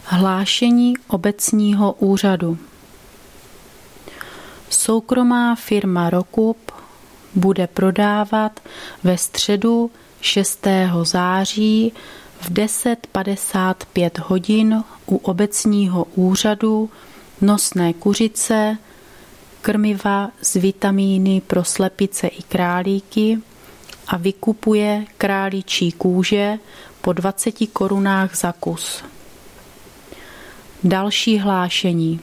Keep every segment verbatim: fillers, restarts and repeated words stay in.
Hlášení obecního úřadu. Soukromá firma Rokup bude prodávat ve středu šestého září v deset padesát pět hodin u obecního úřadu nosné kuřice, krmiva s vitamíny pro slepice i králíky a vykupuje králičí kůže po dvaceti korunách za kus. Další hlášení.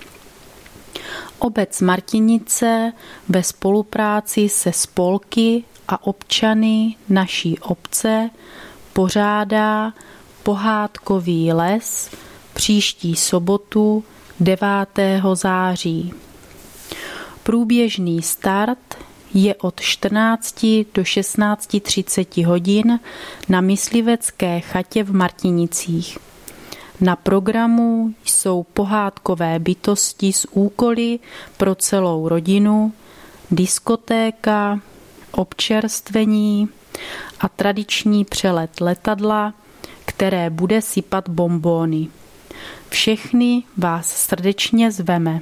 Obec Martinice ve spolupráci se spolky a občany naší obce pořádá pohádkový les příští sobotu devátého září. Průběžný start je od čtrnácti do šestnácti třiceti hodin na myslivecké chatě v Martinicích. Na programu jsou pohádkové bytosti s úkoly pro celou rodinu, diskotéka, občerstvení a tradiční přelet letadla, které bude sypat bonbóny. Všechny vás srdečně zveme.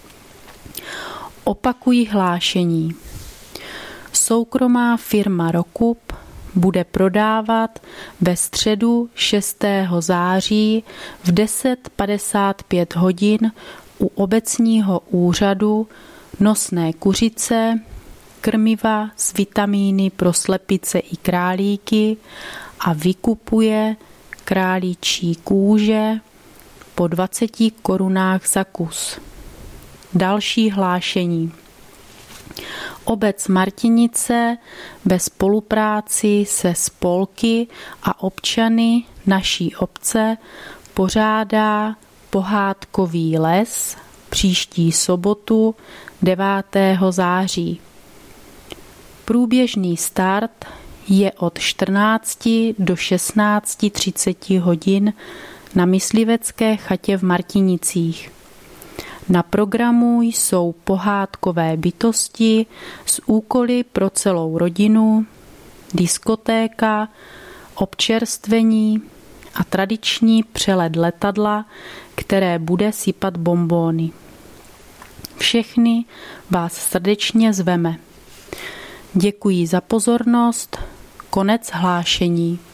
Opakují hlášení. Soukromá firma Rokup bude prodávat ve středu šestého září v deset padesát pět hodin u obecního úřadu nosné kuřice, krmiva s vitamíny pro slepice i králíky a vykupuje králičí kůže po dvaceti korunách za kus. Další hlášení. Obec Martinice ve spolupráci se spolky a občany naší obce pořádá pohádkový les příští sobotu devátého září. Průběžný start je od čtrnácti do šestnácti třiceti hodin na myslivecké chatě v Martinicích. Na programu jsou pohádkové bytosti s úkoly pro celou rodinu, diskotéka, občerstvení a tradiční přelet letadla, které bude sypat bonbóny. Všechny vás srdečně zveme. Děkuji za pozornost. Konec hlášení.